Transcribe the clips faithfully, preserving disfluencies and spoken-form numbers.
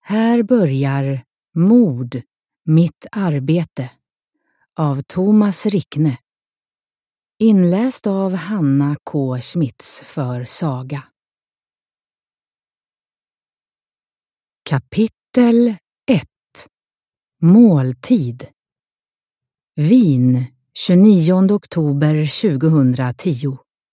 Här börjar Mord, mitt arbete av Thomas Rickne. Inläst av Hanna K. Schmitz för Saga. Kapitel ett. Måltid. Wien, tjugonionde oktober tjugohundratio.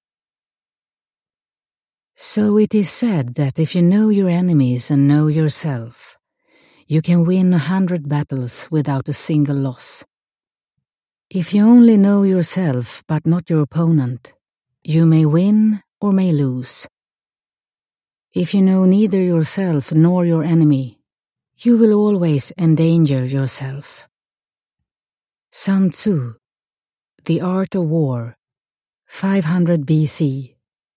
So it is said that if you know your enemies and know yourself, you can win a hundred battles without a single loss. If you only know yourself but not your opponent, you may win or may lose. If you know neither yourself nor your enemy, you will always endanger yourself. Sun Tzu, The Art of War, five hundred B C.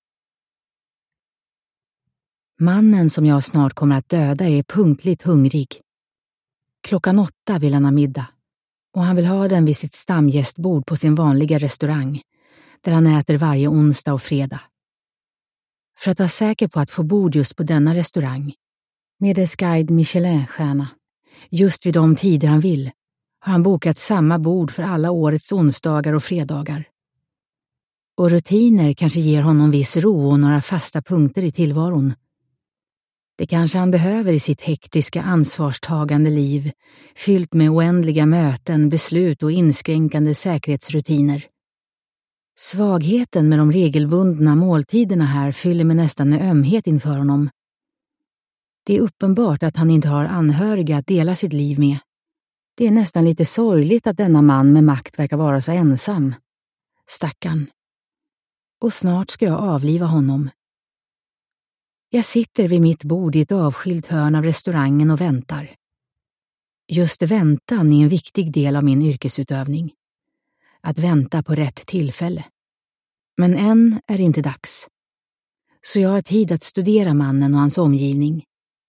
Mannen som jag snart kommer att döda är punktligt hungrig. Klockan åtta vill han ha middag, och han vill ha den vid sitt stamgästbord på sin vanliga restaurang, där han äter varje onsdag och fredag. För att vara säker på att få bord just på denna restaurang, med dess guide Michelin-stjärna, just vid de tider han vill, har han bokat samma bord för alla årets onsdagar och fredagar. Och rutiner kanske ger honom viss ro och några fasta punkter i tillvaron. Det kanske han behöver i sitt hektiska ansvarstagande liv, fyllt med oändliga möten, beslut och inskränkande säkerhetsrutiner. Svagheten med de regelbundna måltiderna här fyller mig nästan med ömhet inför honom. Det är uppenbart att han inte har anhöriga att dela sitt liv med. Det är nästan lite sorgligt att denna man med makt verkar vara så ensam. Stackarn. Och snart ska jag avliva honom. Jag sitter vid mitt bord i ett avskilt hörn av restaurangen och väntar. Just väntan är en viktig del av min yrkesutövning. Att vänta på rätt tillfälle. Men än är det inte dags. Så jag har tid att studera mannen och hans omgivning.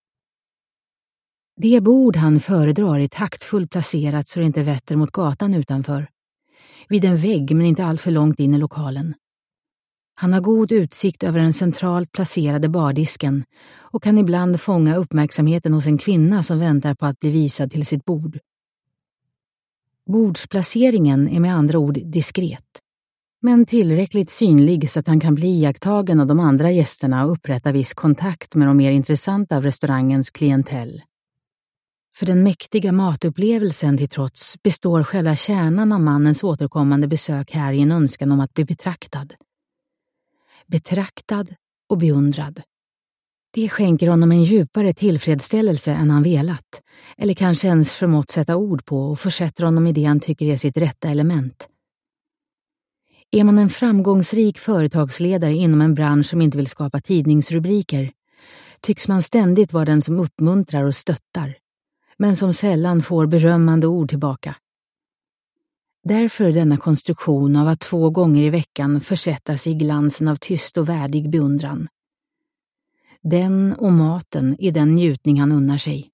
Det bord han föredrar är taktfullt placerat så det inte vetter mot gatan utanför. Vid en vägg men inte alltför långt in i lokalen. Han har god utsikt över den centralt placerade bardisken och kan ibland fånga uppmärksamheten hos en kvinna som väntar på att bli visad till sitt bord. Bordsplaceringen är med andra ord diskret, men tillräckligt synlig så att han kan bli iakttagen av de andra gästerna och upprätta viss kontakt med de mer intressanta av restaurangens klientell. För den mäktiga matupplevelsen till trots består själva kärnan av mannens återkommande besök här i en önskan om att bli betraktad. Betraktad och beundrad. Det skänker honom en djupare tillfredsställelse än han velat, eller kanske ens förmått sätta ord på och försätter honom i det han tycker är sitt rätta element. Är man en framgångsrik företagsledare inom en bransch som inte vill skapa tidningsrubriker, tycks man ständigt vara den som uppmuntrar och stöttar, men som sällan får berömmande ord tillbaka. Därför denna konstruktion av att två gånger i veckan försättas i glansen av tyst och värdig beundran. Den och maten är den njutning han unnar sig.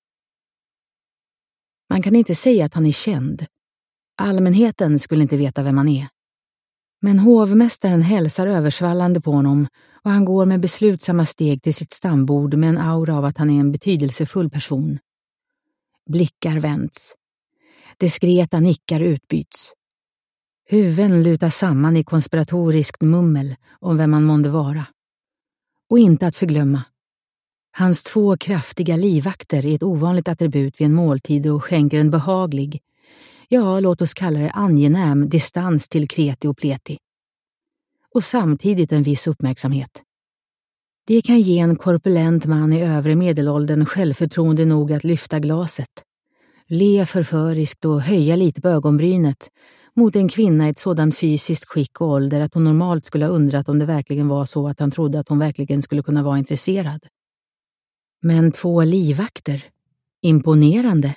Man kan inte säga att han är känd. Allmänheten skulle inte veta vem han är. Men hovmästaren hälsar översvallande på honom och han går med beslutsamma steg till sitt stambord med en aura av att han är en betydelsefull person. Blickar vänds. Diskreta nickar utbyts. Huvuden lutar samman i konspiratoriskt mummel om vem man månde vara. Och inte att förglömma. Hans två kraftiga livvakter är ett ovanligt attribut vid en måltid och skänker en behaglig, ja låt oss kalla det angenäm distans till kreti och pleti. Och samtidigt en viss uppmärksamhet. Det kan ge en korpulent man i övre medelåldern självförtroende nog att lyfta glaset. Le förföriskt och höja lite på ögonbrynet mot en kvinna i ett sådant fysiskt skick och ålder att hon normalt skulle ha undrat om det verkligen var så att han trodde att hon verkligen skulle kunna vara intresserad. Men två livvakter. Imponerande.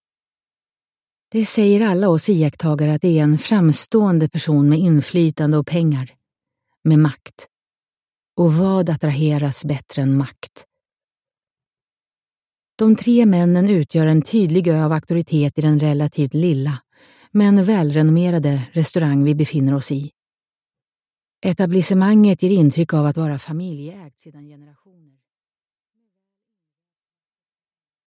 Det säger alla oss iakttagare att det är en framstående person med inflytande och pengar. Med makt. Och vad attraheras bättre än makt? De tre männen utgör en tydlig ö av auktoritet i den relativt lilla, men välrenommerade restaurang vi befinner oss i. Etablissemanget ger intryck av att vara familjeägt sedan generationer.